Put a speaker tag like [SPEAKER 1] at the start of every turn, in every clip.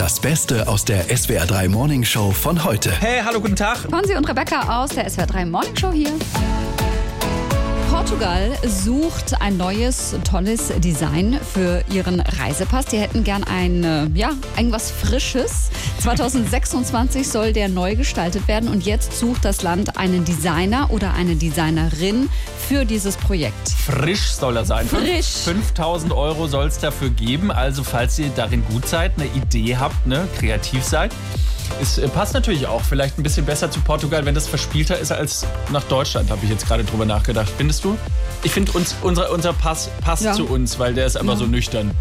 [SPEAKER 1] Das Beste aus der SWR 3 Morning Show von heute.
[SPEAKER 2] Hey, hallo, guten Tag.
[SPEAKER 3] Fonsi und Rebecca aus der SWR 3 Morning Show hier. Portugal sucht ein neues, tolles Design für ihren Reisepass. Die hätten gern irgendwas Frisches. 2026 soll der neu gestaltet werden und jetzt sucht das Land einen Designer oder eine Designerin für dieses Projekt.
[SPEAKER 2] Frisch soll er sein.
[SPEAKER 3] Frisch.
[SPEAKER 2] 5.000 € soll es dafür geben. Also falls ihr darin gut seid, eine Idee habt, kreativ seid. Es passt natürlich auch vielleicht ein bisschen besser zu Portugal, wenn das verspielter ist als nach Deutschland, habe ich jetzt gerade drüber nachgedacht. Findest du? Ich finde, unser Pass passt zu uns, weil der ist einfach so nüchtern.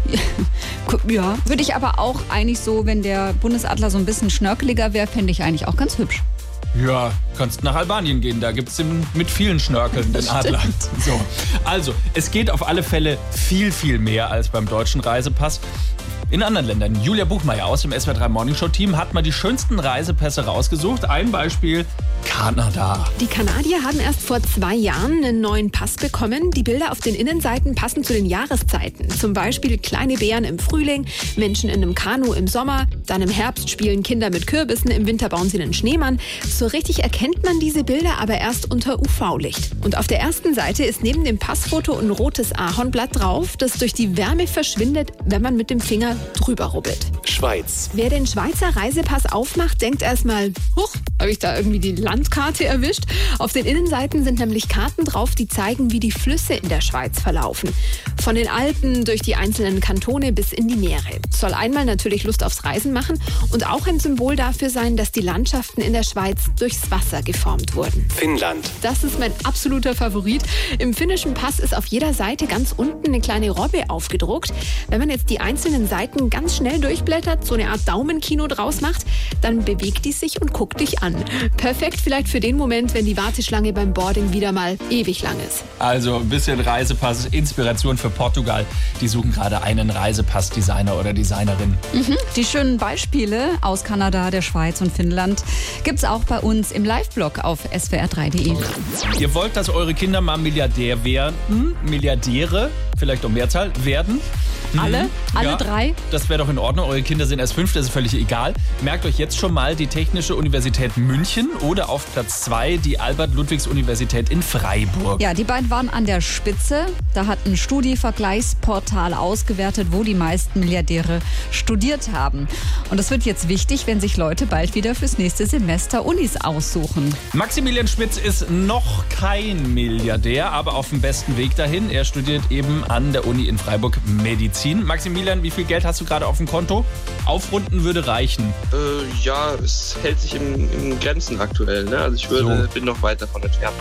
[SPEAKER 3] Ja, würde ich aber auch eigentlich so, wenn der Bundesadler so ein bisschen schnörkeliger wäre, fände ich eigentlich auch ganz hübsch.
[SPEAKER 2] Ja, kannst nach Albanien gehen, da gibt es mit vielen Schnörkeln den Adler. So. Also, es geht auf alle Fälle viel, viel mehr als beim deutschen Reisepass. In anderen Ländern. Julia Buchmeier aus dem SWR 3 Morning Show Team hat mal die schönsten Reisepässe rausgesucht. Ein Beispiel: Kanada.
[SPEAKER 4] Die Kanadier haben erst vor 2 Jahren einen neuen Pass bekommen. Die Bilder auf den Innenseiten passen zu den Jahreszeiten. Zum Beispiel kleine Bären im Frühling, Menschen in einem Kanu im Sommer, dann im Herbst spielen Kinder mit Kürbissen, im Winter bauen sie einen Schneemann. So richtig erkennt man diese Bilder aber erst unter UV-Licht. Und auf der ersten Seite ist neben dem Passfoto ein rotes Ahornblatt drauf, das durch die Wärme verschwindet, wenn man mit dem Finger drüber rubbelt.
[SPEAKER 1] Schweiz.
[SPEAKER 4] Wer den Schweizer Reisepass aufmacht, denkt erstmal, huch, habe ich da irgendwie die Landkarte erwischt? Auf den Innenseiten sind nämlich Karten drauf, die zeigen, wie die Flüsse in der Schweiz verlaufen. Von den Alpen durch die einzelnen Kantone bis in die Meere. Soll einmal natürlich Lust aufs Reisen machen und auch ein Symbol dafür sein, dass die Landschaften in der Schweiz durchs Wasser geformt wurden.
[SPEAKER 1] Finnland.
[SPEAKER 4] Das ist mein absoluter Favorit. Im finnischen Pass ist auf jeder Seite ganz unten eine kleine Robbe aufgedruckt. Wenn man jetzt die einzelnen Seiten ganz schnell durchblättert, so eine Art Daumenkino draus macht, dann bewegt die sich und guckt dich an. Perfekt vielleicht für den Moment, wenn die Warteschlange beim Boarding wieder mal ewig lang ist.
[SPEAKER 2] Also ein bisschen Reisepass, Inspiration für Portugal. Die suchen gerade einen Reisepass-Designer oder Designerin.
[SPEAKER 3] Die schönen Beispiele aus Kanada, der Schweiz und Finnland gibt's auch bei uns im Live-Blog auf swr3.de.
[SPEAKER 2] Ihr wollt, dass eure Kinder mal Milliardär werden, Milliardäre, vielleicht um Mehrzahl, werden.
[SPEAKER 3] Alle
[SPEAKER 2] Ja,
[SPEAKER 3] 3?
[SPEAKER 2] Das wäre doch in Ordnung. Eure Kinder sind erst 5, das ist völlig egal. Merkt euch jetzt schon mal die Technische Universität München oder auf Platz 2 die Albert-Ludwigs-Universität in Freiburg.
[SPEAKER 3] Ja, die beiden waren an der Spitze. Da hat ein Studi-Vergleichsportal ausgewertet, wo die meisten Milliardäre studiert haben. Und das wird jetzt wichtig, wenn sich Leute bald wieder fürs nächste Semester Unis aussuchen.
[SPEAKER 2] Maximilian Schmitz ist noch kein Milliardär, aber auf dem besten Weg dahin. Er studiert eben an der Uni in Freiburg Medizin. Maximilian, wie viel Geld hast du gerade auf dem Konto? Aufrunden würde reichen.
[SPEAKER 5] Ja, es hält sich in Grenzen aktuell. Ne? Also ich bin noch weit davon entfernt.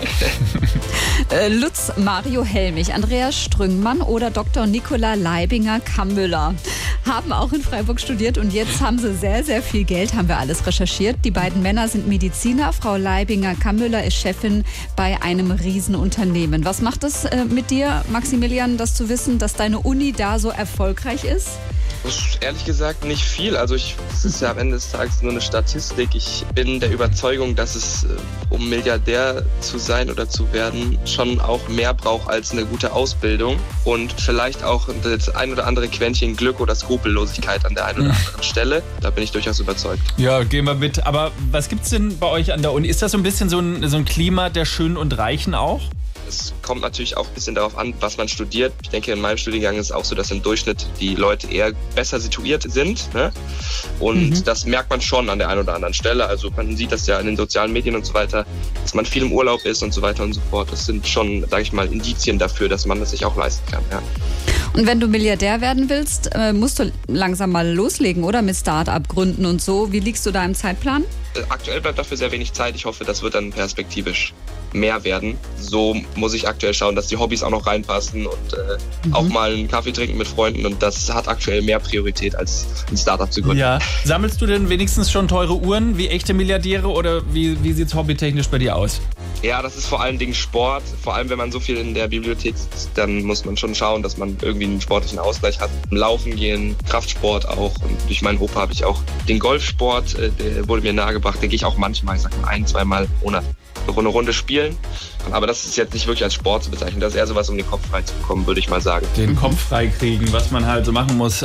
[SPEAKER 3] Lutz Mario Helmich, Andreas Strüngmann oder Dr. Nicola Leibinger-Kammüller haben auch in Freiburg studiert und jetzt haben sie sehr, sehr viel Geld, haben wir alles recherchiert. Die beiden Männer sind Mediziner. Frau Leibinger-Kammüller ist Chefin bei einem Riesenunternehmen. Was macht es mit dir, Maximilian, das zu wissen, dass deine Uni da so erfolgreich ist?
[SPEAKER 5] Ehrlich gesagt nicht viel. Also es ist ja am Ende des Tages nur eine Statistik. Ich bin der Überzeugung, dass es, um Milliardär zu sein oder zu werden, schon auch mehr braucht als eine gute Ausbildung und vielleicht auch das ein oder andere Quäntchen Glück oder Skrupellosigkeit an der einen oder anderen Stelle. Da bin ich durchaus überzeugt.
[SPEAKER 2] Ja, gehen wir mit. Aber was gibt's denn bei euch an der Uni? Ist das so ein bisschen so ein Klima der Schönen und Reichen auch?
[SPEAKER 5] Es kommt natürlich auch ein bisschen darauf an, was man studiert. Ich denke, in meinem Studiengang ist es auch so, dass im Durchschnitt die Leute eher besser situiert sind. Ne? Und das merkt man schon an der einen oder anderen Stelle. Also man sieht das ja in den sozialen Medien und so weiter, dass man viel im Urlaub ist und so weiter und so fort. Das sind schon, sage ich mal, Indizien dafür, dass man das sich auch leisten kann. Ja.
[SPEAKER 3] Und wenn du Milliardär werden willst, musst du langsam mal loslegen, oder? Mit Start-up gründen und so. Wie liegst du da im Zeitplan?
[SPEAKER 5] Aktuell bleibt dafür sehr wenig Zeit. Ich hoffe, das wird dann perspektivisch mehr werden. So muss ich aktuell schauen, dass die Hobbys auch noch reinpassen und auch mal einen Kaffee trinken mit Freunden. Und das hat aktuell mehr Priorität, als ein Startup zu gründen.
[SPEAKER 2] Ja. Sammelst du denn wenigstens schon teure Uhren wie echte Milliardäre oder wie sieht es hobbytechnisch bei dir aus?
[SPEAKER 5] Ja, das ist vor allen Dingen Sport. Vor allem, wenn man so viel in der Bibliothek sitzt, dann muss man schon schauen, dass man irgendwie einen sportlichen Ausgleich hat. Laufen gehen, Kraftsport auch. Und durch meinen Opa habe ich auch den Golfsport, der wurde mir nahegebracht. Den gehe ich auch manchmal, ich sag mal 1-2 Mal im Monat eine Runde spielen. Aber das ist jetzt nicht wirklich als Sport zu bezeichnen. Das ist eher sowas, um den Kopf frei zu bekommen, würde ich mal sagen.
[SPEAKER 2] Den Kopf frei kriegen, was man halt so machen muss.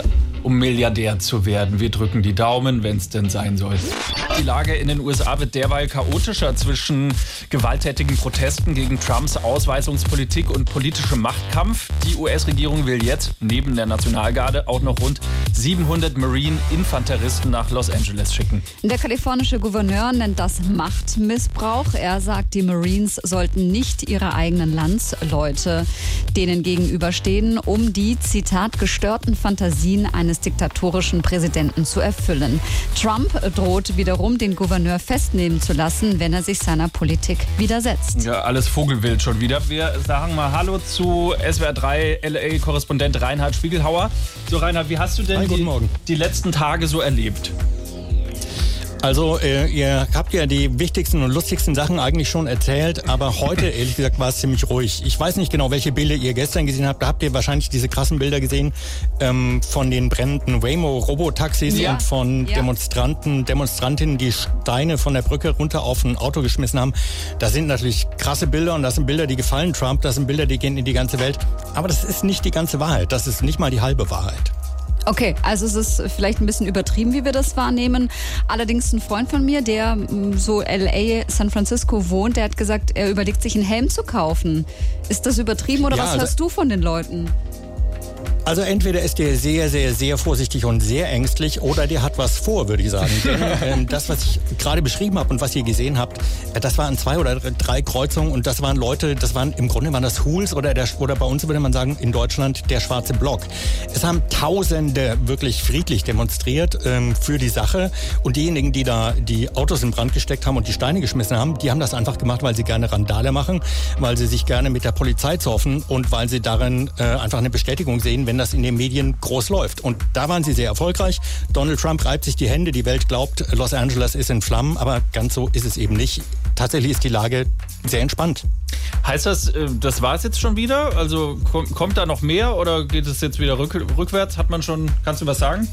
[SPEAKER 2] um Milliardär zu werden. Wir drücken die Daumen, wenn es denn sein soll. Die Lage in den USA wird derweil chaotischer zwischen gewalttätigen Protesten gegen Trumps Ausweisungspolitik und politischem Machtkampf. Die US-Regierung will jetzt neben der Nationalgarde auch noch rund 700 Marine-Infanteristen nach Los Angeles schicken.
[SPEAKER 3] Der kalifornische Gouverneur nennt das Machtmissbrauch. Er sagt, die Marines sollten nicht ihre eigenen Landsleute denen gegenüberstehen, um die, Zitat, gestörten Fantasien eines diktatorischen Präsidenten zu erfüllen. Trump droht wiederum, den Gouverneur festnehmen zu lassen, wenn er sich seiner Politik widersetzt.
[SPEAKER 2] Ja, alles Vogelwild schon wieder. Wir sagen mal Hallo zu SWR 3 LA-Korrespondent Reinhard Spiegelhauer. So Reinhard, wie hast du denn die letzten Tage so erlebt?
[SPEAKER 6] Also ihr habt ja die wichtigsten und lustigsten Sachen eigentlich schon erzählt, aber heute, ehrlich gesagt, war es ziemlich ruhig. Ich weiß nicht genau, welche Bilder ihr gestern gesehen habt. Da habt ihr wahrscheinlich diese krassen Bilder gesehen von den brennenden Waymo-Robotaxis und von Demonstrantinnen, die Steine von der Brücke runter auf ein Auto geschmissen haben. Das sind natürlich krasse Bilder und das sind Bilder, die gefallen Trump. Das sind Bilder, die gehen in die ganze Welt. Aber das ist nicht die ganze Wahrheit. Das ist nicht mal die halbe Wahrheit.
[SPEAKER 3] Okay, also es ist vielleicht ein bisschen übertrieben, wie wir das wahrnehmen. Allerdings ein Freund von mir, der so LA, San Francisco wohnt, der hat gesagt, er überlegt sich einen Helm zu kaufen. Ist das übertrieben oder was hörst du von den Leuten?
[SPEAKER 6] Also entweder ist der sehr, sehr, sehr vorsichtig und sehr ängstlich oder der hat was vor, würde ich sagen. Denn das, was ich gerade beschrieben habe und was ihr gesehen habt, das waren 2 oder 3 Kreuzungen und das waren Leute, im Grunde waren das Hools oder bei uns würde man sagen in Deutschland der schwarze Block. Es haben Tausende wirklich friedlich demonstriert für die Sache und diejenigen, die da die Autos in Brand gesteckt haben und die Steine geschmissen haben, die haben das einfach gemacht, weil sie gerne Randale machen, weil sie sich gerne mit der Polizei zoffen und weil sie darin einfach eine Bestätigung sehen, wenn das in den Medien groß läuft. Und da waren sie sehr erfolgreich. Donald Trump reibt sich die Hände. Die Welt glaubt, Los Angeles ist in Flammen. Aber ganz so ist es eben nicht. Tatsächlich ist die Lage sehr entspannt.
[SPEAKER 2] Heißt das, das war es jetzt schon wieder? Also kommt da noch mehr oder geht es jetzt wieder rückwärts? Kannst du was sagen?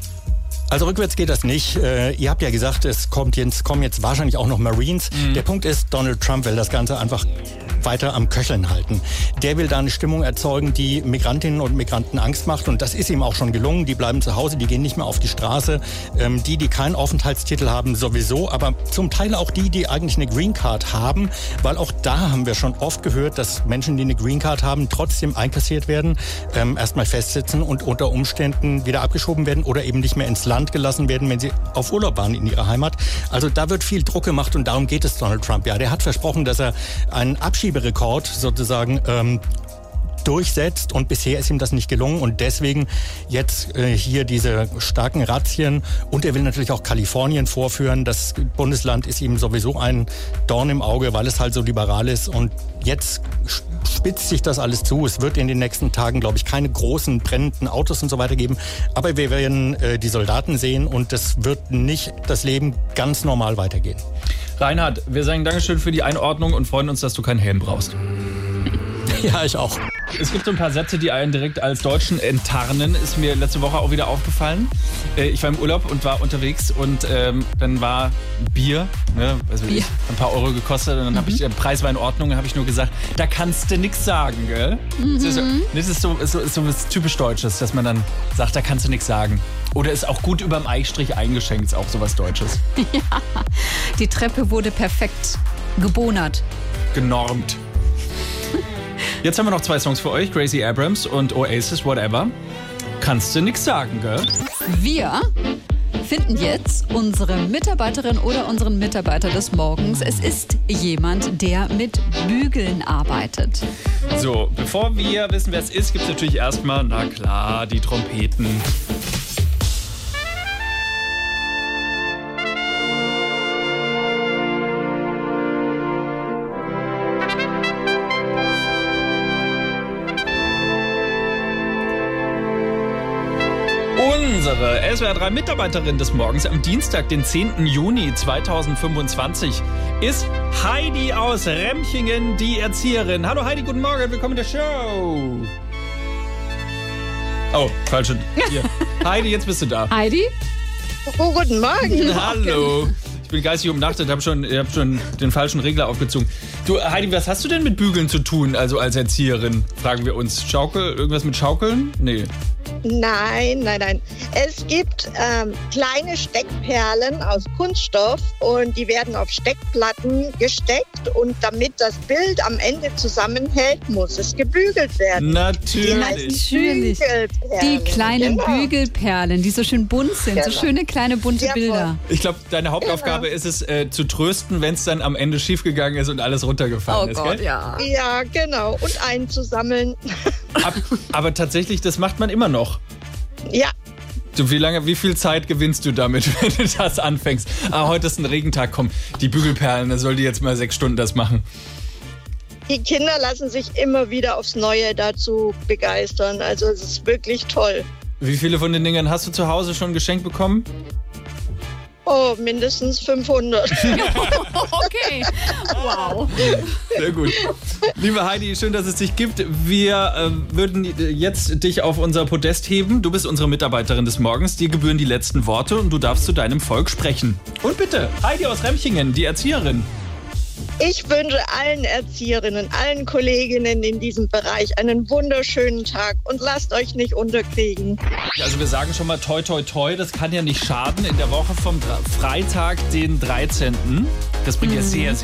[SPEAKER 6] Also rückwärts geht das nicht. Ihr habt ja gesagt, kommen jetzt wahrscheinlich auch noch Marines. Der Punkt ist, Donald Trump will das Ganze einfach weiter am Köcheln halten. Der will da eine Stimmung erzeugen, die Migrantinnen und Migranten Angst macht. Und das ist ihm auch schon gelungen. Die bleiben zu Hause, die gehen nicht mehr auf die Straße. Die keinen Aufenthaltstitel haben, sowieso. Aber zum Teil auch die eigentlich eine Green Card haben. Weil auch da haben wir schon oft gehört, dass Menschen, die eine Green Card haben, trotzdem einkassiert werden, erstmal festsitzen und unter Umständen wieder abgeschoben werden oder eben nicht mehr ins Land gelassen werden, wenn sie auf Urlaub waren in ihrer Heimat. Also da wird viel Druck gemacht und darum geht es Donald Trump. Ja, der hat versprochen, dass er einen Abschieberekord sozusagen durchsetzt und bisher ist ihm das nicht gelungen und deswegen jetzt hier diese starken Razzien und er will natürlich auch Kalifornien vorführen. Das Bundesland ist ihm sowieso ein Dorn im Auge, weil es halt so liberal ist und jetzt spitzt sich das alles zu. Es wird in den nächsten Tagen, glaube ich, keine großen brennenden Autos und so weiter geben, aber wir werden die Soldaten sehen und es wird nicht das Leben ganz normal weitergehen.
[SPEAKER 2] Reinhard, wir sagen Dankeschön für die Einordnung und freuen uns, dass du keinen Helm brauchst.
[SPEAKER 6] Ja, ich auch.
[SPEAKER 2] Es gibt so ein paar Sätze, die einen direkt als Deutschen enttarnen. Ist mir letzte Woche auch wieder aufgefallen. Ich war im Urlaub und war unterwegs und dann war Bier, ne, also Bier. Ein paar Euro gekostet und dann habe ich, der Preis war in Ordnung, dann habe ich nur gesagt, da kannst du nichts sagen, gell? Das ist so was typisch Deutsches, dass man dann sagt, da kannst du nichts sagen. Oder ist auch gut überm Eichstrich eingeschenkt, ist auch sowas Deutsches.
[SPEAKER 3] Ja, die Treppe wurde perfekt gebonert.
[SPEAKER 2] Genormt. Jetzt haben wir noch 2 Songs für euch, Gracie Abrams und Oasis, Whatever. Kannst du nix sagen, gell?
[SPEAKER 3] Wir finden jetzt unsere Mitarbeiterin oder unseren Mitarbeiter des Morgens. Es ist jemand, der mit Bügeln arbeitet.
[SPEAKER 2] So, bevor wir wissen, wer es ist, gibt es natürlich erstmal, na klar, die Trompeten. Unsere SWR 3 Mitarbeiterin des Morgens am Dienstag, den 10. Juni 2025, ist Heidi aus Remchingen, die Erzieherin. Hallo Heidi, guten Morgen, willkommen in der Show. Oh, falsche. Hier. Heidi, jetzt bist du da.
[SPEAKER 3] Heidi?
[SPEAKER 7] Oh, guten Morgen.
[SPEAKER 2] Hallo. Ich bin geistig umnachtet, hab schon den falschen Regler aufgezogen. Du, Heidi, was hast du denn mit Bügeln zu tun, also als Erzieherin? Fragen wir uns. Irgendwas mit Schaukeln? Nee.
[SPEAKER 7] Nein. Es gibt kleine Steckperlen aus Kunststoff und die werden auf Steckplatten gesteckt und damit das Bild am Ende zusammenhält, muss es gebügelt werden.
[SPEAKER 2] Natürlich.
[SPEAKER 3] Die kleinen Bügelperlen, die so schön bunt sind, so schöne kleine bunte Bilder.
[SPEAKER 2] Ich glaube, deine Hauptaufgabe ist es, zu trösten, wenn es dann am Ende schiefgegangen ist und alles runtergefallen ist,
[SPEAKER 3] Gott,
[SPEAKER 2] gell?
[SPEAKER 3] ja.
[SPEAKER 7] Ja, genau. Und einzusammeln.
[SPEAKER 2] Aber tatsächlich, das macht man immer noch.
[SPEAKER 7] Ja.
[SPEAKER 2] Du, wie viel Zeit gewinnst du damit, wenn du das anfängst? Heute ist ein Regentag, komm, die Bügelperlen, da soll die jetzt mal 6 Stunden das machen.
[SPEAKER 7] Die Kinder lassen sich immer wieder aufs Neue dazu begeistern. Also es ist wirklich toll.
[SPEAKER 2] Wie viele von den Dingern hast du zu Hause schon geschenkt bekommen?
[SPEAKER 7] Oh, mindestens 500.
[SPEAKER 3] Okay, wow.
[SPEAKER 2] Sehr gut. Liebe Heidi, schön, dass es dich gibt. Wir würden jetzt dich auf unser Podest heben. Du bist unsere Mitarbeiterin des Morgens. Dir gebühren die letzten Worte und du darfst zu deinem Volk sprechen. Und bitte, Heidi aus Remchingen, die Erzieherin.
[SPEAKER 7] Ich wünsche allen Erzieherinnen, allen Kolleginnen in diesem Bereich einen wunderschönen Tag und lasst euch nicht unterkriegen.
[SPEAKER 2] Also wir sagen schon mal toi toi toi, das kann ja nicht schaden. In der Woche vom Freitag, den 13. Das bringt ja sehr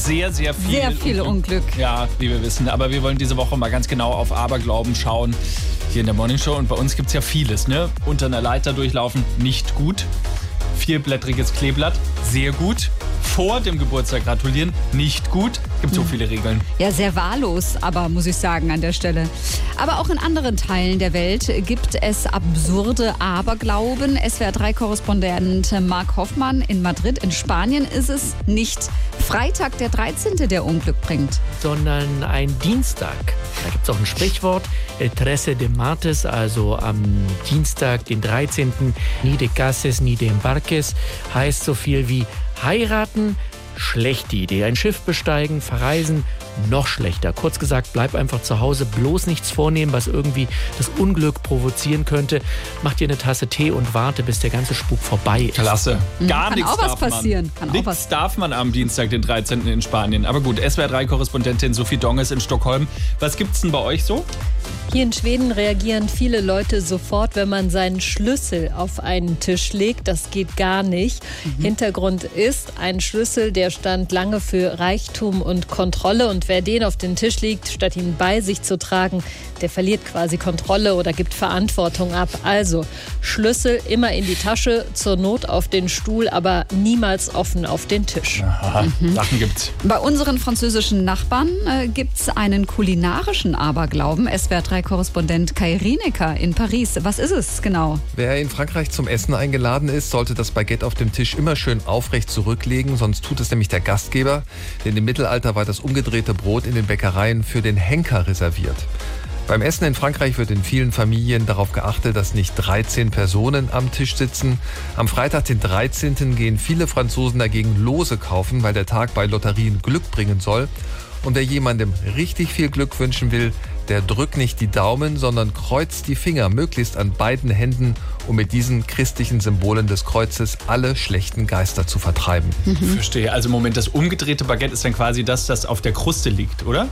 [SPEAKER 2] viel
[SPEAKER 3] Unglück.
[SPEAKER 2] Ja, wie wir wissen. Aber wir wollen diese Woche mal ganz genau auf Aberglauben schauen hier in der Morning Show. Und bei uns gibt es ja vieles, ne? Unter einer Leiter durchlaufen, nicht gut. 4-blättriges Kleeblatt, sehr gut. Vor dem Geburtstag gratulieren, nicht gut. Gibt so viele Regeln.
[SPEAKER 3] Ja, sehr wahllos, aber muss ich sagen an der Stelle. Aber auch in anderen Teilen der Welt gibt es absurde Aberglauben. SWR3-Korrespondent Marc Hoffmann in Madrid in Spanien ist es nicht Freitag der 13., der Unglück bringt,
[SPEAKER 8] sondern ein Dienstag. Da gibt es auch ein Sprichwort, El 13 de Martes, also am Dienstag, den 13. Ni de cases ni de embarques, heißt so viel wie heiraten, schlechte Idee. Ein Schiff besteigen, verreisen, noch schlechter. Kurz gesagt, bleib einfach zu Hause, bloß nichts vornehmen, was irgendwie das Unglück provozieren könnte. Mach dir eine Tasse Tee und warte, bis der ganze Spuk vorbei ist.
[SPEAKER 2] Klasse. Gar nichts
[SPEAKER 3] darf passieren.
[SPEAKER 2] Nichts darf man am Dienstag, den 13. in Spanien. Aber gut, SWR3-Korrespondentin Sophie Donges in Stockholm. Was gibt's denn bei euch so?
[SPEAKER 9] Hier in Schweden reagieren viele Leute sofort, wenn man seinen Schlüssel auf einen Tisch legt. Das geht gar nicht. Hintergrund ist ein Schlüssel, der stand lange für Reichtum und Kontrolle. Und wer den auf den Tisch legt, statt ihn bei sich zu tragen, der verliert quasi Kontrolle oder gibt Verantwortung ab. Also Schlüssel immer in die Tasche, zur Not auf den Stuhl, aber niemals offen auf den Tisch.
[SPEAKER 2] Aha, Sachen gibt's.
[SPEAKER 3] Bei unseren französischen Nachbarn gibt's einen kulinarischen Aberglauben. SWR3-Korrespondent Kai Rienecker in Paris. Was ist es genau?
[SPEAKER 10] Wer in Frankreich zum Essen eingeladen ist, sollte das Baguette auf dem Tisch immer schön aufrecht zurücklegen, sonst tut es nämlich der Gastgeber. Denn im Mittelalter war das umgedrehte Brot in den Bäckereien für den Henker reserviert. Beim Essen in Frankreich wird in vielen Familien darauf geachtet, dass nicht 13 Personen am Tisch sitzen. Am Freitag, den 13. gehen viele Franzosen dagegen Lose kaufen, weil der Tag bei Lotterien Glück bringen soll. Und wer jemandem richtig viel Glück wünschen will, der drückt nicht die Daumen, sondern kreuzt die Finger möglichst an beiden Händen, um mit diesen christlichen Symbolen des Kreuzes alle schlechten Geister zu vertreiben.
[SPEAKER 2] Verstehe. Also Moment, das umgedrehte Baguette ist dann quasi das auf der Kruste liegt, oder?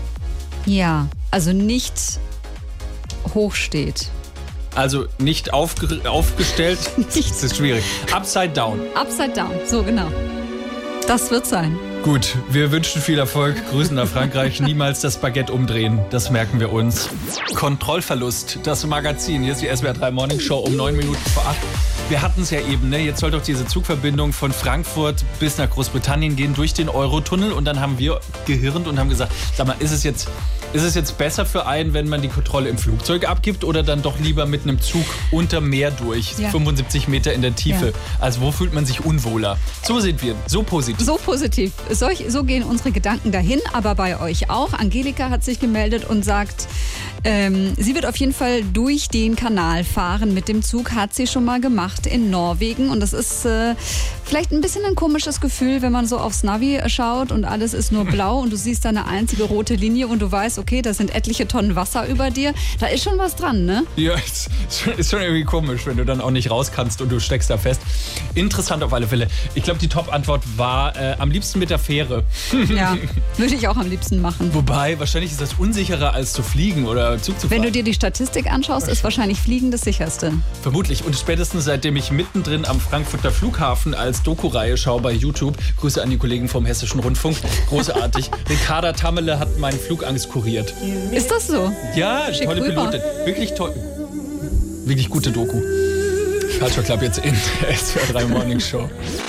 [SPEAKER 3] Ja, also nicht hoch steht.
[SPEAKER 2] Also nicht aufgestellt. Das ist schwierig. Upside down.
[SPEAKER 3] Upside down, so genau. Das wird sein.
[SPEAKER 2] Gut, wir wünschen viel Erfolg. Grüßen nach Frankreich. Niemals das Baguette umdrehen. Das merken wir uns. Kontrollverlust. Das Magazin. Hier ist die SWR3 Morning Show um 9 Minuten vor 8. Wir hatten es ja eben, ne? Jetzt soll doch diese Zugverbindung von Frankfurt bis nach Großbritannien gehen durch den Eurotunnel. Und dann haben wir gehirnt und haben gesagt, sag mal, ist es jetzt besser für einen, wenn man die Kontrolle im Flugzeug abgibt oder dann doch lieber mit einem Zug unter Meer durch, 75 Meter in der Tiefe? Ja. Also wo fühlt man sich unwohler? So sind wir, so positiv.
[SPEAKER 3] So positiv. So gehen unsere Gedanken dahin, aber bei euch auch. Angelika hat sich gemeldet und sagt, sie wird auf jeden Fall durch den Kanal fahren mit dem Zug, hat sie schon mal gemacht in Norwegen und das ist Vielleicht ein bisschen ein komisches Gefühl, wenn man so aufs Navi schaut und alles ist nur blau und du siehst da eine einzige rote Linie und du weißt, okay, da sind etliche Tonnen Wasser über dir. Da ist schon was dran, ne?
[SPEAKER 2] Ja, ist schon irgendwie komisch, wenn du dann auch nicht raus kannst und du steckst da fest. Interessant auf alle Fälle. Ich glaube, die Top-Antwort war am liebsten mit der Fähre.
[SPEAKER 3] Ja, würde ich auch am liebsten machen.
[SPEAKER 2] Wobei, wahrscheinlich ist das unsicherer als zu fliegen oder Zug zu fahren.
[SPEAKER 3] Wenn du dir die Statistik anschaust, ist wahrscheinlich Fliegen das sicherste.
[SPEAKER 2] Vermutlich. Und spätestens seitdem ich mittendrin am Frankfurter Flughafen als Doku-Reihe schaue bei YouTube, Grüße an die Kollegen vom Hessischen Rundfunk, großartig. Ricarda Tammele hat meine Flugangst kuriert.
[SPEAKER 3] Ist das so?
[SPEAKER 2] Ja,
[SPEAKER 3] Schick
[SPEAKER 2] tolle
[SPEAKER 3] rüber.
[SPEAKER 2] Pilotin. Wirklich toll. Wirklich gute Doku. Culture Club jetzt in der SWR 3 Morning Show.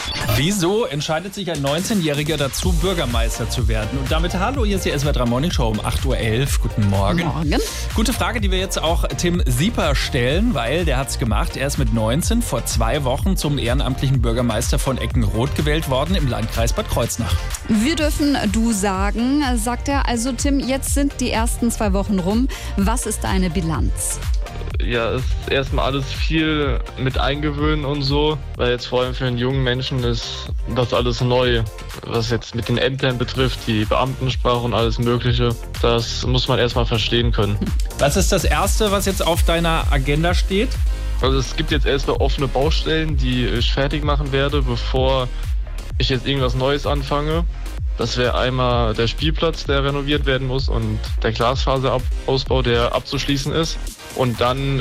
[SPEAKER 2] Wieso entscheidet sich ein 19-Jähriger dazu, Bürgermeister zu werden? Und damit hallo, hier ist die SWR 3 Morning Show um 8.11 Uhr. Guten Morgen.
[SPEAKER 3] Morgen.
[SPEAKER 2] Gute Frage, die wir jetzt auch Tim Sieper stellen, weil der hat's gemacht. Er ist mit 19 vor 2 Wochen zum ehrenamtlichen Bürgermeister von Eckenroth gewählt worden im Landkreis Bad Kreuznach.
[SPEAKER 3] Wir dürfen du sagen, sagt er. Also Tim, jetzt sind die ersten 2 Wochen rum. Was ist deine Bilanz?
[SPEAKER 11] Ja, es ist erstmal alles viel mit eingewöhnen und so, weil jetzt vor allem für einen jungen Menschen ist das alles neu, was jetzt mit den Ämtern betrifft, die Beamtensprache und alles Mögliche. Das muss man erstmal verstehen können.
[SPEAKER 2] Was ist das Erste, was jetzt auf deiner Agenda steht?
[SPEAKER 11] Also es gibt jetzt erstmal offene Baustellen, die ich fertig machen werde, bevor ich jetzt irgendwas Neues anfange. Das wäre einmal der Spielplatz, der renoviert werden muss und der Glasfaserausbau, der abzuschließen ist. Und dann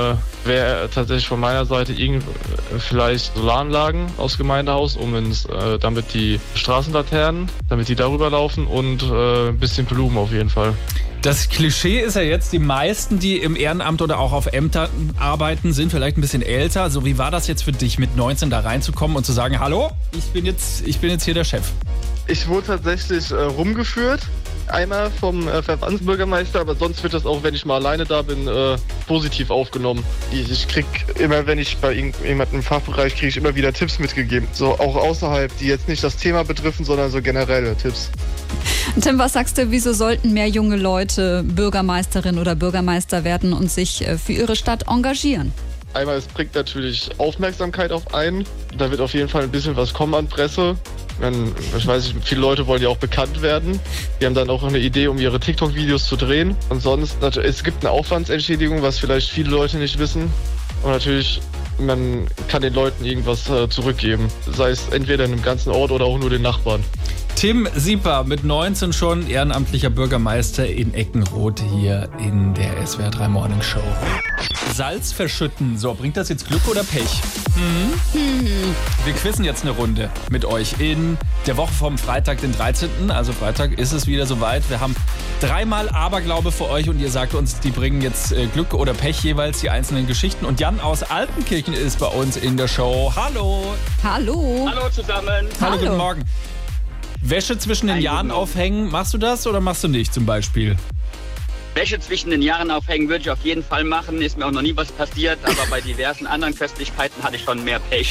[SPEAKER 11] wäre tatsächlich von meiner Seite vielleicht Solaranlagen aus Gemeindehaus, damit die Straßenlaternen, damit die darüber laufen und ein bisschen Blumen auf jeden Fall.
[SPEAKER 2] Das Klischee ist ja jetzt, die meisten, die im Ehrenamt oder auch auf Ämtern arbeiten, sind vielleicht ein bisschen älter. So, wie war das jetzt für dich, mit 19 da reinzukommen und zu sagen, hallo, ich bin jetzt hier der Chef?
[SPEAKER 11] Ich wurde tatsächlich rumgeführt, einmal vom Verbandsbürgermeister, aber sonst wird das auch, wenn ich mal alleine da bin, positiv aufgenommen. Ich krieg immer, wenn ich bei jemandem im Fachbereich kriege ich immer wieder Tipps mitgegeben. So auch außerhalb, die jetzt nicht das Thema betreffen, sondern so generelle Tipps.
[SPEAKER 3] Tim, was sagst du, wieso sollten mehr junge Leute Bürgermeisterin oder Bürgermeister werden und sich für ihre Stadt engagieren?
[SPEAKER 11] Einmal, es bringt natürlich Aufmerksamkeit auf einen. Da wird auf jeden Fall ein bisschen was kommen an Presse. Ich weiß nicht, viele Leute wollen ja auch bekannt werden. Die haben dann auch eine Idee, um ihre TikTok-Videos zu drehen. Und sonst, es gibt eine Aufwandsentschädigung, was vielleicht viele Leute nicht wissen. Und natürlich, man kann den Leuten irgendwas zurückgeben. Sei es entweder in einem ganzen Ort oder auch nur den Nachbarn.
[SPEAKER 2] Tim Sieper, mit 19 schon ehrenamtlicher Bürgermeister in Eckenroth hier in der SWR 3 Morning Show. Salz verschütten, so, bringt das jetzt Glück oder Pech? Wir quizzen jetzt eine Runde mit euch in der Woche vom Freitag, den 13. Also Freitag ist es wieder soweit. Wir haben 3-mal Aberglaube für euch und ihr sagt uns, die bringen jetzt Glück oder Pech, jeweils die einzelnen Geschichten. Und Jan aus Altenkirchen ist bei uns in der Show. Hallo!
[SPEAKER 3] Hallo!
[SPEAKER 12] Hallo zusammen!
[SPEAKER 2] Hallo, guten Morgen. Wäsche zwischen den Jahren aufhängen, machst du das oder machst du nicht zum Beispiel?
[SPEAKER 12] Wäsche zwischen den Jahren aufhängen würde ich auf jeden Fall machen. Ist mir auch noch nie was passiert, aber bei diversen anderen Köstlichkeiten hatte ich schon mehr Pech.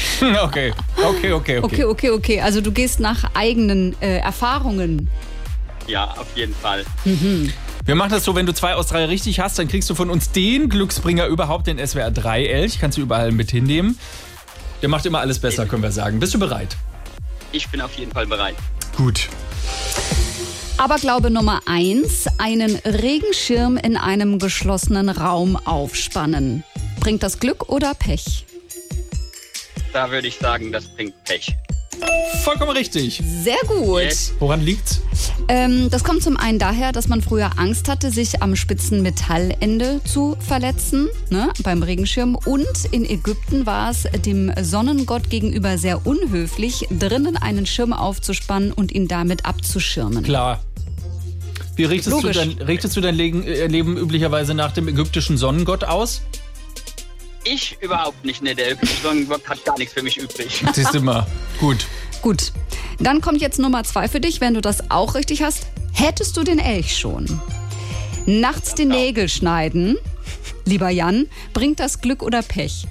[SPEAKER 3] Okay. Also du gehst nach eigenen Erfahrungen.
[SPEAKER 12] Ja, auf jeden Fall.
[SPEAKER 2] Wir machen das so, wenn du 2 aus 3 richtig hast, dann kriegst du von uns den Glücksbringer überhaupt, den SWR 3 Elch. Kannst du überall mit hinnehmen. Der macht immer alles besser, können wir sagen. Bist du bereit?
[SPEAKER 12] Ich bin auf jeden Fall bereit.
[SPEAKER 2] Gut.
[SPEAKER 3] Aberglaube Nummer 1, einen Regenschirm in einem geschlossenen Raum aufspannen. Bringt das Glück oder Pech?
[SPEAKER 12] Da würde ich sagen, das bringt Pech.
[SPEAKER 2] Vollkommen richtig.
[SPEAKER 3] Sehr gut.
[SPEAKER 12] Yes.
[SPEAKER 2] Woran liegt's?
[SPEAKER 3] Das kommt zum einen daher, dass man früher Angst hatte, sich am spitzen Metallende zu verletzen, ne, beim Regenschirm. Und in Ägypten war es dem Sonnengott gegenüber sehr unhöflich, drinnen einen Schirm aufzuspannen und ihn damit abzuschirmen.
[SPEAKER 2] Klar. Wie richtest du dein Leben üblicherweise nach dem ägyptischen Sonnengott aus?
[SPEAKER 12] Ich überhaupt nicht. Ne, der ägyptische Sonnengott hat gar nichts für mich übrig.
[SPEAKER 2] Siehst du mal. Gut.
[SPEAKER 3] Gut. Dann kommt jetzt Nummer 2 für dich, wenn du das auch richtig hast. Hättest du den Elch schon? Nachts die Nägel schneiden, lieber Jan, bringt das Glück oder Pech?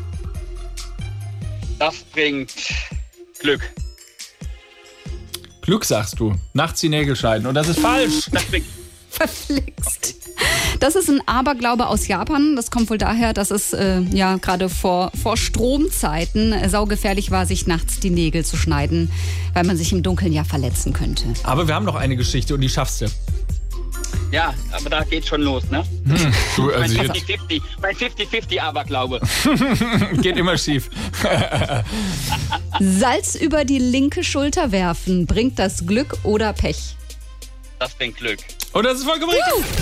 [SPEAKER 12] Das bringt Glück.
[SPEAKER 2] Glück sagst du. Nachts die Nägel schneiden. Und das ist falsch.
[SPEAKER 12] Das bringt
[SPEAKER 3] Verflixt. Das ist ein Aberglaube aus Japan. Das kommt wohl daher, dass es gerade vor Stromzeiten saugefährlich war, sich nachts die Nägel zu schneiden, weil man sich im Dunkeln ja verletzen könnte.
[SPEAKER 2] Aber wir haben noch eine Geschichte und die schaffst du.
[SPEAKER 12] Ja, aber da geht's schon los, ne?
[SPEAKER 2] Du, also
[SPEAKER 12] mein 50-50 Aberglaube.
[SPEAKER 2] Geht immer schief.
[SPEAKER 3] Salz über die linke Schulter werfen. Bringt das Glück oder Pech?
[SPEAKER 12] Das bringt Glück.
[SPEAKER 2] Und das ist vollkommen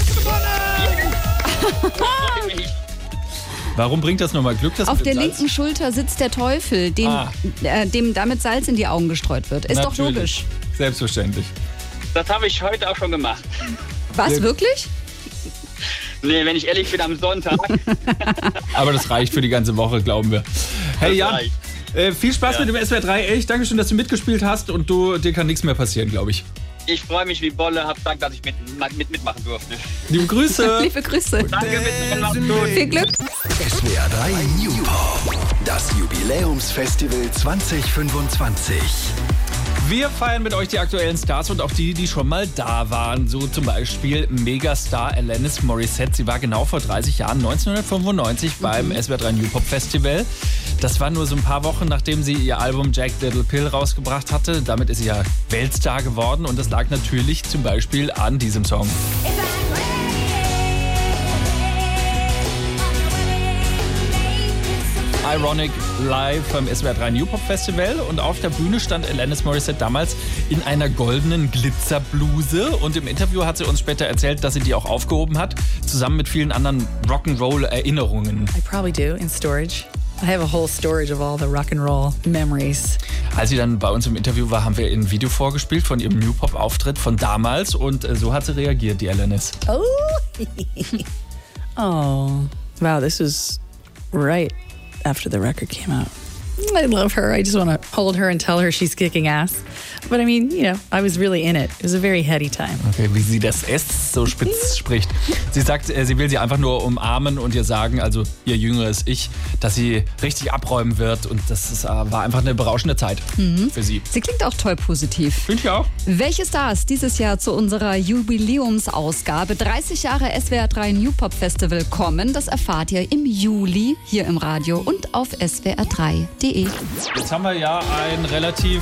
[SPEAKER 2] richtig. Warum bringt das nochmal Glück?
[SPEAKER 3] Auf der linken Schulter sitzt der Teufel, dem damit Salz in die Augen gestreut wird. Ist
[SPEAKER 2] Natürlich.
[SPEAKER 3] Doch logisch.
[SPEAKER 2] Selbstverständlich.
[SPEAKER 12] Das habe ich heute auch schon gemacht.
[SPEAKER 3] Was, wirklich?
[SPEAKER 12] Nee, wenn ich ehrlich bin, am Sonntag.
[SPEAKER 2] Aber das reicht für die ganze Woche, glauben wir. Hey Jan, viel Spaß mit dem SWR 3. Echt, danke schön, dass du mitgespielt hast und dir kann nichts mehr passieren, glaube ich.
[SPEAKER 12] Ich freue mich wie Bolle, hab Dank, dass ich mitmachen durfte.
[SPEAKER 2] Liebe Grüße.
[SPEAKER 3] Liebe Grüße.
[SPEAKER 12] Danke,
[SPEAKER 3] viel Glück.
[SPEAKER 1] SWR 3 New Pop. Das Jubiläumsfestival 2025.
[SPEAKER 2] Wir feiern mit euch die aktuellen Stars und auch die schon mal da waren. So zum Beispiel Megastar Alanis Morissette. Sie war genau vor 30 Jahren, 1995, beim SWR 3 New Pop Festival. Das war nur so ein paar Wochen, nachdem sie ihr Album Jagged Little Pill rausgebracht hatte. Damit ist sie ja Weltstar geworden und das lag natürlich zum Beispiel an diesem Song. Ironic live beim SWR 3 New Pop Festival und auf der Bühne stand Alanis Morissette damals in einer goldenen Glitzerbluse und im Interview hat sie uns später erzählt, dass sie die auch aufgehoben hat, zusammen mit vielen anderen Rock'n'Roll-Erinnerungen.
[SPEAKER 13] I probably do in storage. I have a whole storage of all the Rock'n'Roll memories.
[SPEAKER 2] Als sie dann bei uns im Interview war, haben wir ein Video vorgespielt von ihrem New Pop Auftritt von damals und so hat sie reagiert, die Alanis.
[SPEAKER 13] Oh, oh, wow, this was right after the record came out. I love her. I just want to hold her and tell her she's kicking ass. But I mean, you know, I was really in it. It was a very heady time.
[SPEAKER 2] Okay, wie sie das so spitz spricht. Sie sagt, sie will sie einfach nur umarmen und ihr sagen, also ihr jüngeres Ich, dass sie richtig abräumen wird. Und das war einfach eine berauschende Zeit für sie.
[SPEAKER 3] Sie klingt auch toll positiv.
[SPEAKER 2] Finde ich auch.
[SPEAKER 3] Welche Stars dieses Jahr zu unserer Jubiläumsausgabe 30 Jahre SWR 3 New Pop Festival kommen, das erfahrt ihr im Juli hier im Radio und auf swr3.de.
[SPEAKER 2] Jetzt haben wir ja ein relativ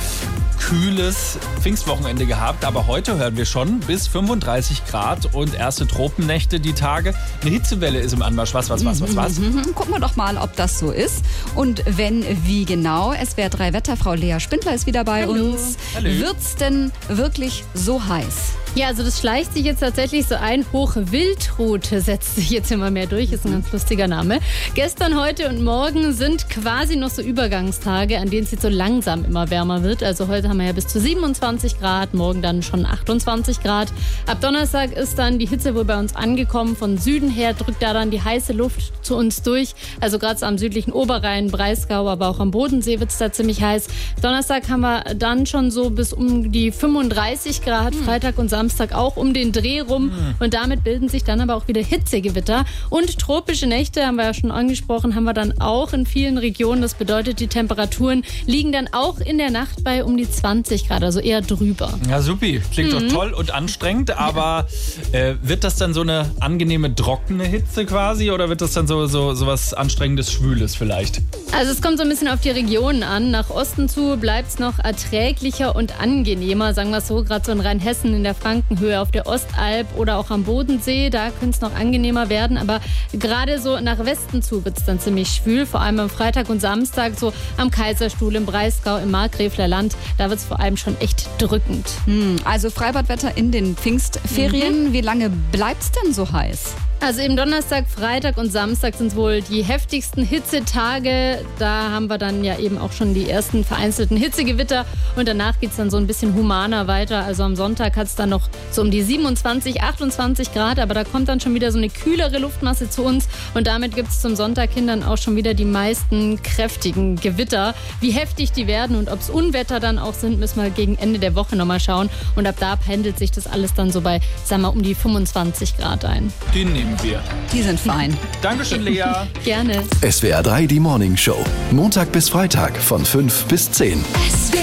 [SPEAKER 2] kühles Pfingstwochenende gehabt, aber heute hören wir schon bis 35 Grad und erste Tropennächte die Tage. Eine Hitzewelle ist im Anmarsch. Was?
[SPEAKER 3] Gucken wir doch mal, ob das so ist. Und wenn, wie genau? SWR 3 Wetterfrau Lea Spindler ist wieder bei uns. Wird's denn wirklich so heiß?
[SPEAKER 9] Ja, also das schleicht sich jetzt tatsächlich so ein. Hochwildrut setzt sich jetzt immer mehr durch. Ist ein ganz lustiger Name. Gestern, heute und morgen sind quasi noch so Übergangstage, an denen es jetzt so langsam immer wärmer wird. Also heute haben wir ja bis zu 27 Grad, morgen dann schon 28 Grad. Ab Donnerstag ist dann die Hitze wohl bei uns angekommen. Von Süden her drückt da dann die heiße Luft zu uns durch. Also gerade so am südlichen Oberrhein, Breisgau, aber auch am Bodensee wird es da ziemlich heiß. Donnerstag haben wir dann schon so bis um die 35 Grad. Freitag und Samstag auch um den Dreh rum. Und damit bilden sich dann aber auch wieder Hitzegewitter. Und tropische Nächte, haben wir ja schon angesprochen, haben wir dann auch in vielen Regionen. Das bedeutet, die Temperaturen liegen dann auch in der Nacht bei um die 20 Grad, also eher drüber.
[SPEAKER 2] Ja, supi. Klingt doch toll und anstrengend, aber wird das dann so eine angenehme, trockene Hitze quasi oder wird das dann so was Anstrengendes, Schwüles vielleicht?
[SPEAKER 9] Also es kommt so ein bisschen auf die Regionen an. Nach Osten zu bleibt es noch erträglicher und angenehmer, sagen wir es so, gerade so in Rheinhessen, in der Frankenhöhe, auf der Ostalb oder auch am Bodensee, da könnte es noch angenehmer werden, aber gerade so nach Westen zu wird es dann ziemlich schwül, vor allem am Freitag und Samstag, so am Kaiserstuhl, im Breisgau, im Markgräfler Land, da wird es vor allem schon echt drückend.
[SPEAKER 3] Also Freibadwetter in den Pfingstferien, wie lange bleibt es denn so heiß?
[SPEAKER 9] Also eben Donnerstag, Freitag und Samstag sind wohl die heftigsten Hitzetage. Da haben wir dann ja eben auch schon die ersten vereinzelten Hitzegewitter und danach geht es dann so ein bisschen humaner weiter. Also am Sonntag hat es dann noch so um die 27, 28 Grad, aber da kommt dann schon wieder so eine kühlere Luftmasse zu uns und damit gibt es zum Sonntag hin dann auch schon wieder die meisten kräftigen Gewitter. Wie heftig die werden und ob es Unwetter dann auch sind, müssen wir gegen Ende der Woche nochmal schauen und ab da pendelt sich das alles dann so bei, sagen wir, um die 25 Grad ein.
[SPEAKER 2] Die nehmen wir.
[SPEAKER 3] Die sind fein.
[SPEAKER 2] Dankeschön, Lea.
[SPEAKER 9] Gerne.
[SPEAKER 1] SWR 3 die Morning Show. Montag bis Freitag von 5 bis 10.